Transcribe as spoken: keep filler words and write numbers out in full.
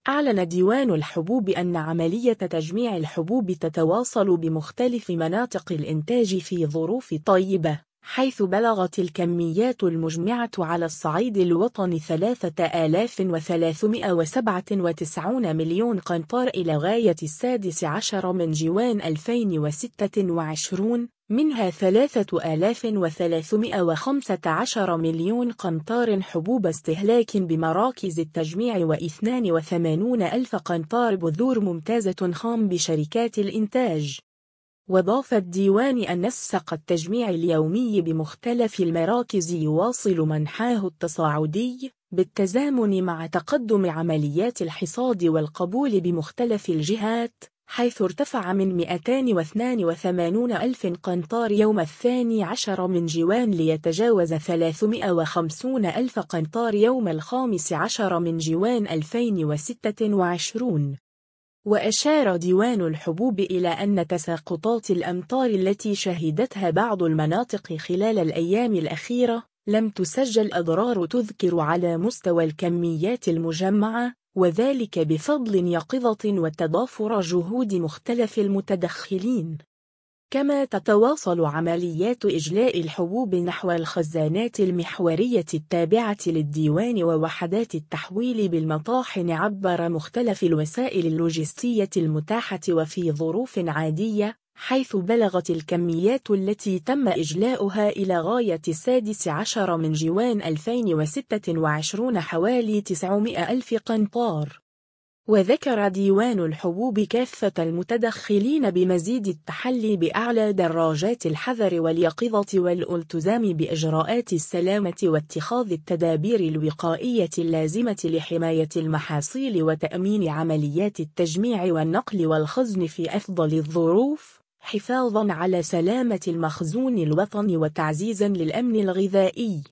أعلن ديوان الحبوب أن عملية تجميع الحبوب تتواصل بمختلف مناطق الإنتاج في ظروف طيبة، حيث بلغت الكميات المجمعة على الصعيد الوطني ثلاثة آلاف وثلاثمائة وسبعة وتسعين مليون قنطار إلى غاية السادس عشر من جوان ألفين وستة وعشرين، منها ثلاثة آلاف وثلاثمائة وخمسة عشر مليون قنطار حبوب استهلاك بمراكز التجميع واثنين وثمانين ألف قنطار بذور ممتازة خام بشركات الإنتاج. وضاف الديوان أن نسق التجميع اليومي بمختلف المراكز يواصل منحاه التصاعدي بالتزامن مع تقدم عمليات الحصاد والقبول بمختلف الجهات، حيث ارتفع من مئتين واثنين وثمانين ألف قنطار يوم الثاني عشر من جوان ليتجاوز ثلاثمائة وخمسين ألف قنطار يوم الخامس عشر من جوان ألفين وستة وعشرين. وأشار ديوان الحبوب إلى أن تساقطات الأمطار التي شهدتها بعض المناطق خلال الأيام الأخيرة لم تسجل أضرار تذكر على مستوى الكميات المجمعة، وذلك بفضل يقظة وتضافر جهود مختلف المتدخلين. كما تتواصل عمليات إجلاء الحبوب نحو الخزانات المحورية التابعة للديوان ووحدات التحويل بالمطاحن عبر مختلف الوسائل اللوجستية المتاحة وفي ظروف عادية، حيث بلغت الكميات التي تم إجلاؤها إلى غاية السادس عشر من جوان ألفين وستة وعشرين حوالي تسعمائة ألف قنطار. وذكر ديوان الحبوب كافة المتدخلين بمزيد التحلي بأعلى دراجات الحذر واليقظة والالتزام بإجراءات السلامة واتخاذ التدابير الوقائية اللازمة لحماية المحاصيل وتأمين عمليات التجميع والنقل والخزن في أفضل الظروف، حفاظاً على سلامة المخزون الوطني وتعزيزاً للأمن الغذائي.